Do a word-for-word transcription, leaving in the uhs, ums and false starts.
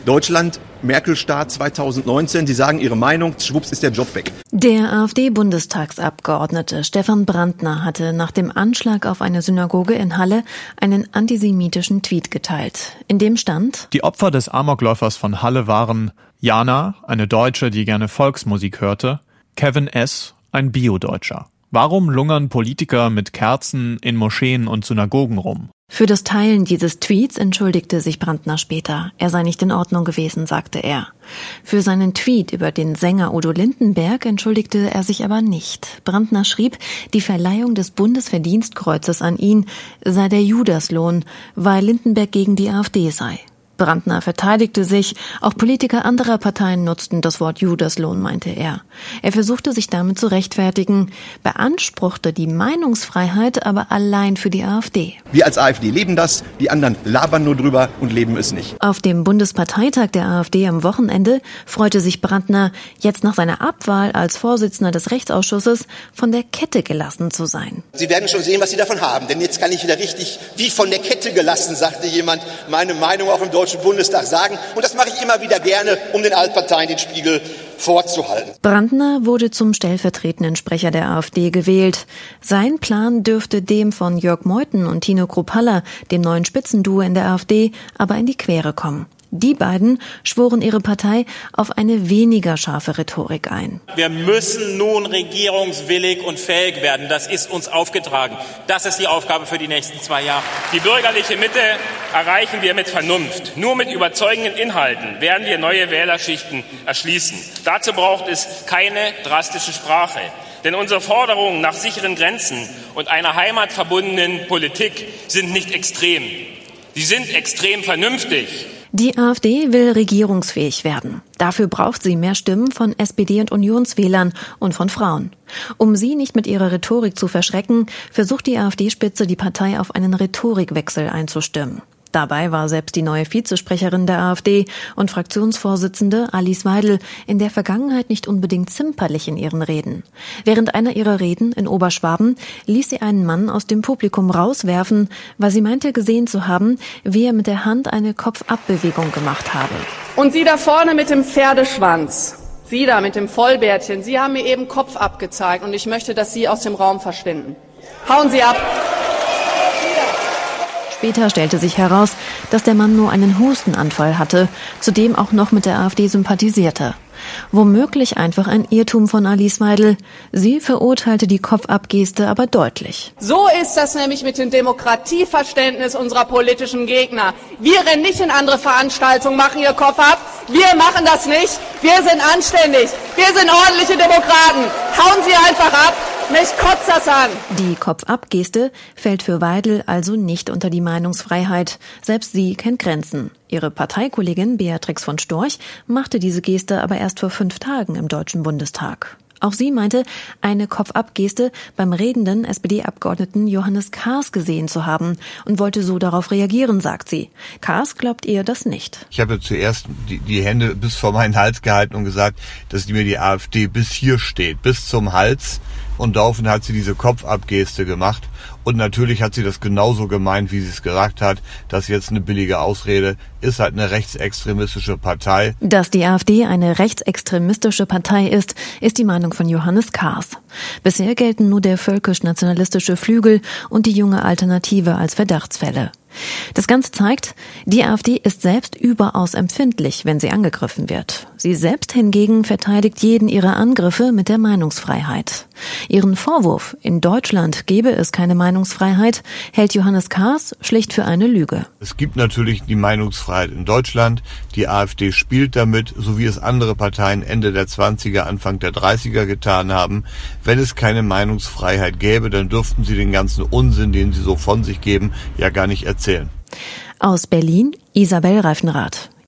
Deutschland, Merkel-Staat zweitausendneunzehn, Sie sagen Ihre Meinung, schwupps ist der Job weg. Der AfD-Bundestagsabgeordnete Stefan Brandner hatte nach dem Anschlag auf eine Synagoge in Halle einen antisemitischen Tweet geteilt. In dem stand: Die Opfer des Amokläufers von Halle waren Jana, eine Deutsche, die gerne Volksmusik hörte, Kevin S., ein Bio-Deutscher. Warum lungern Politiker mit Kerzen in Moscheen und Synagogen rum? Für das Teilen dieses Tweets entschuldigte sich Brandner später. Er sei nicht in Ordnung gewesen, sagte er. Für seinen Tweet über den Sänger Udo Lindenberg entschuldigte er sich aber nicht. Brandner schrieb, die Verleihung des Bundesverdienstkreuzes an ihn sei der Judaslohn, weil Lindenberg gegen die AfD sei. Brandner verteidigte sich, auch Politiker anderer Parteien nutzten das Wort Judaslohn, meinte er. Er versuchte sich damit zu rechtfertigen, beanspruchte die Meinungsfreiheit aber allein für die AfD. Wir als AfD leben das, die anderen labern nur drüber und leben es nicht. Auf dem Bundesparteitag der AfD am Wochenende freute sich Brandner, jetzt nach seiner Abwahl als Vorsitzender des Rechtsausschusses von der Kette gelassen zu sein. Sie werden schon sehen, was Sie davon haben, denn jetzt kann ich wieder richtig, wie von der Kette gelassen, sagte jemand, meine Meinung auch im Deutschen Bundestag sagen. Und das mache ich immer wieder gerne, um den Altparteien den Spiegel vorzuhalten. Brandner wurde zum stellvertretenden Sprecher der AfD gewählt. Sein Plan dürfte dem von Jörg Meuthen und Tino Kruppalla, dem neuen Spitzenduo in der AfD, aber in die Quere kommen. Die beiden schworen ihre Partei auf eine weniger scharfe Rhetorik ein. Wir müssen nun regierungswillig und fähig werden. Das ist uns aufgetragen. Das ist die Aufgabe für die nächsten zwei Jahre. Die bürgerliche Mitte erreichen wir mit Vernunft. Nur mit überzeugenden Inhalten werden wir neue Wählerschichten erschließen. Dazu braucht es keine drastische Sprache. Denn unsere Forderungen nach sicheren Grenzen und einer heimatverbundenen Politik sind nicht extrem. Sie sind extrem vernünftig. Die AfD will regierungsfähig werden. Dafür braucht sie mehr Stimmen von S P D- und Unionswählern und von Frauen. Um sie nicht mit ihrer Rhetorik zu verschrecken, versucht die AfD-Spitze, die Partei auf einen Rhetorikwechsel einzustimmen. Dabei war selbst die neue Vizesprecherin der AfD und Fraktionsvorsitzende Alice Weidel in der Vergangenheit nicht unbedingt zimperlich in ihren Reden. Während einer ihrer Reden in Oberschwaben ließ sie einen Mann aus dem Publikum rauswerfen, weil sie meinte gesehen zu haben, wie er mit der Hand eine Kopf-ab-Bewegung gemacht habe. Und Sie da vorne mit dem Pferdeschwanz, Sie da mit dem Vollbärtchen, Sie haben mir eben Kopf abgezeigt und ich möchte, dass Sie aus dem Raum verschwinden. Hauen Sie ab! Später stellte sich heraus, dass der Mann nur einen Hustenanfall hatte, zudem auch noch mit der AfD sympathisierte. Womöglich einfach ein Irrtum von Alice Weidel. Sie verurteilte die Kopf-ab-Geste aber deutlich. So ist das nämlich mit dem Demokratieverständnis unserer politischen Gegner. Wir rennen nicht in andere Veranstaltungen, machen ihr Kopf ab. Wir machen das nicht. Wir sind anständig. Wir sind ordentliche Demokraten. Hauen Sie einfach ab. Mich kotzt das an. Die Kopf-ab-Geste fällt für Weidel also nicht unter die Meinungsfreiheit. Selbst sie kennt Grenzen. Ihre Parteikollegin Beatrix von Storch machte diese Geste aber erst vor fünf Tagen im Deutschen Bundestag. Auch sie meinte, eine Kopf-ab-Geste beim redenden S P D-Abgeordneten Johannes Kahrs gesehen zu haben und wollte so darauf reagieren, sagt sie. Kahrs glaubt ihr das nicht. Ich habe zuerst die, die Hände bis vor meinen Hals gehalten und gesagt, dass mir die AfD bis hier steht, bis zum Hals. Und daraufhin hat sie diese Kopf-ab-Geste gemacht. Und natürlich hat sie das genauso gemeint, wie sie es gesagt hat. Das ist jetzt eine billige Ausrede, ist halt eine rechtsextremistische Partei. Dass die AfD eine rechtsextremistische Partei ist, ist die Meinung von Johannes Kahrs. Bisher gelten nur der völkisch-nationalistische Flügel und die junge Alternative als Verdachtsfälle. Das Ganze zeigt, die AfD ist selbst überaus empfindlich, wenn sie angegriffen wird. Sie selbst hingegen verteidigt jeden ihrer Angriffe mit der Meinungsfreiheit. Ihren Vorwurf, in Deutschland gebe es keine Meinungsfreiheit, hält Johannes Kahrs schlicht für eine Lüge. Es gibt natürlich die Meinungsfreiheit in Deutschland. Die AfD spielt damit, so wie es andere Parteien Ende der zwanziger, Anfang der dreißiger getan haben. Wenn es keine Meinungsfreiheit gäbe, dann dürften sie den ganzen Unsinn, den sie so von sich geben, ja gar nicht erzählen. Aus Berlin, Isabel Reifenrath.